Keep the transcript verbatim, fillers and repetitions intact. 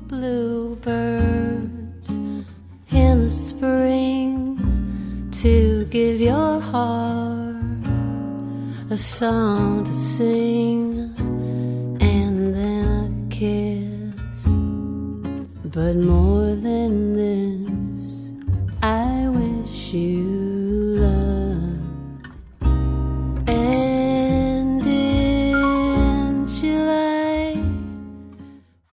bluebirds in the spring to give your heart a song to sing and then a kiss. But more than this, I wish you